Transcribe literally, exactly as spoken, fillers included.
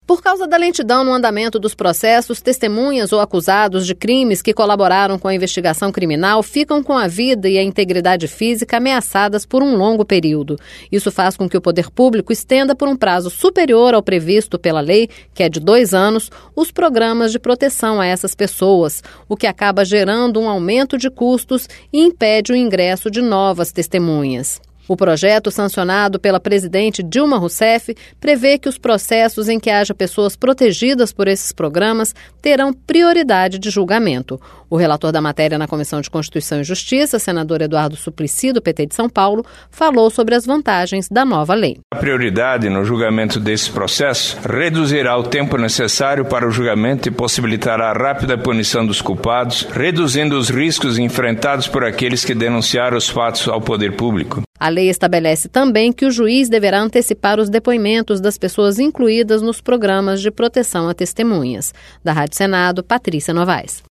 Por causa da lentidão no andamento dos processos, testemunhas ou acusados de crimes que colaboraram com a investigação criminal ficam com a vida e a integridade física ameaçadas por um longo período. Isso faz com que o poder público estenda por um prazo superior ao previsto pela lei, que é de dois anos, os programas de proteção a essas pessoas, o que acaba gerando um aumento de custos e impede o ingresso de novas testemunhas. O projeto, sancionado pela presidente Dilma Rousseff, prevê que os processos em que haja pessoas protegidas por esses programas terão prioridade de julgamento. O relator da matéria na Comissão de Constituição e Justiça, senador Eduardo Suplicy, do P T de São Paulo, falou sobre as vantagens da nova lei. A prioridade no julgamento desse processo reduzirá o tempo necessário para o julgamento e possibilitará a rápida punição dos culpados, reduzindo os riscos enfrentados por aqueles que denunciaram os fatos ao poder público. A lei estabelece também que o juiz deverá antecipar os depoimentos das pessoas incluídas nos programas de proteção a testemunhas. Da Rádio Senado, Patrícia Novaes.